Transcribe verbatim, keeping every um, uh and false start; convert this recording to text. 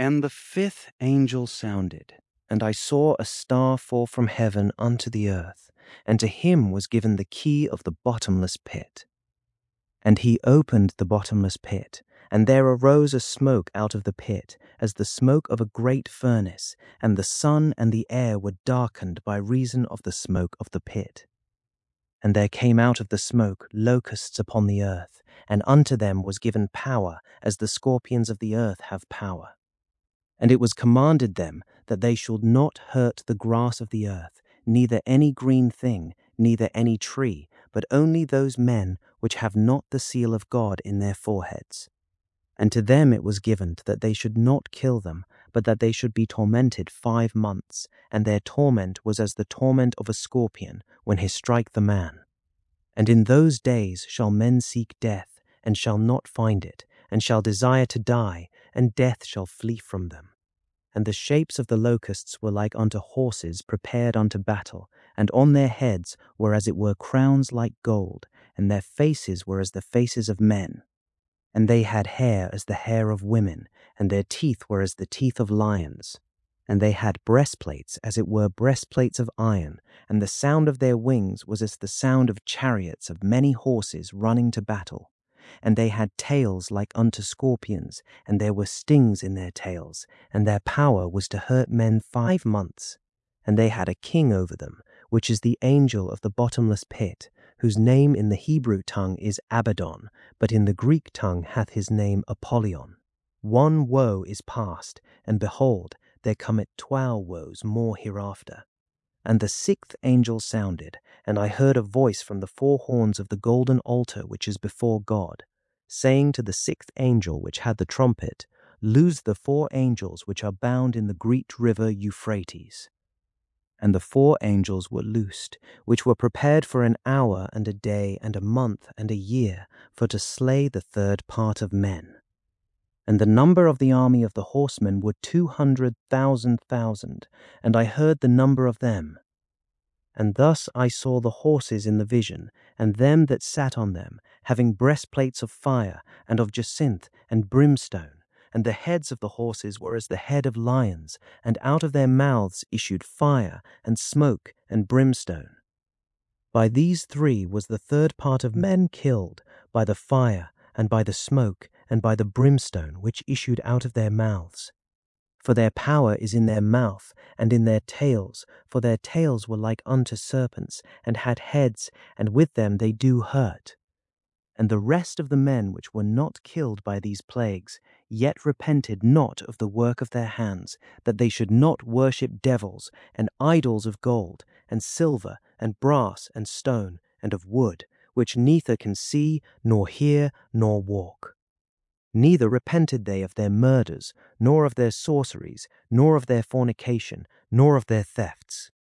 And the fifth angel sounded, and I saw a star fall from heaven unto the earth, and to him was given the key of the bottomless pit. And he opened the bottomless pit, and there arose a smoke out of the pit, as the smoke of a great furnace, and the sun and the air were darkened by reason of the smoke of the pit. And there came out of the smoke locusts upon the earth, and unto them was given power, as the scorpions of the earth have power. And it was commanded them that they should not hurt the grass of the earth, neither any green thing, neither any tree, but only those men which have not the seal of God in their foreheads. And to them it was given that they should not kill them, but that they should be tormented five months, and their torment was as the torment of a scorpion when he strike the man. And in those days shall men seek death, and shall not find it, and shall desire to die, and death shall flee from them. And the shapes of the locusts were like unto horses prepared unto battle, and on their heads were as it were crowns like gold, and their faces were as the faces of men. And they had hair as the hair of women, and their teeth were as the teeth of lions. And they had breastplates as it were breastplates of iron, and the sound of their wings was as the sound of chariots of many horses running to battle. And they had tails like unto scorpions, and there were stings in their tails, and their power was to hurt men five months. And they had a king over them, which is the angel of the bottomless pit, whose name in the Hebrew tongue is Abaddon, but in the Greek tongue hath his name Apollyon. One woe is past, and behold, there cometh twelve woes more hereafter. And the sixth angel sounded, and I heard a voice from the four horns of the golden altar which is before God, saying to the sixth angel which had the trumpet, Loose the four angels which are bound in the great river Euphrates. And the four angels were loosed, which were prepared for an hour and a day and a month and a year, for to slay the third part of men. And the number of the army of the horsemen were two hundred thousand thousand, and I heard the number of them. And thus I saw the horses in the vision, and them that sat on them, having breastplates of fire, and of jacinth, and brimstone, and the heads of the horses were as the head of lions, and out of their mouths issued fire, and smoke, and brimstone. By these three was the third part of men killed, by the fire, and by the smoke, and by the brimstone which issued out of their mouths. For their power is in their mouth, and in their tails, for their tails were like unto serpents, and had heads, and with them they do hurt. And the rest of the men which were not killed by these plagues, yet repented not of the work of their hands, that they should not worship devils, and idols of gold, and silver, and brass, and stone, and of wood, which neither can see, nor hear, nor walk. Neither repented they of their murders, nor of their sorceries, nor of their fornication, nor of their thefts.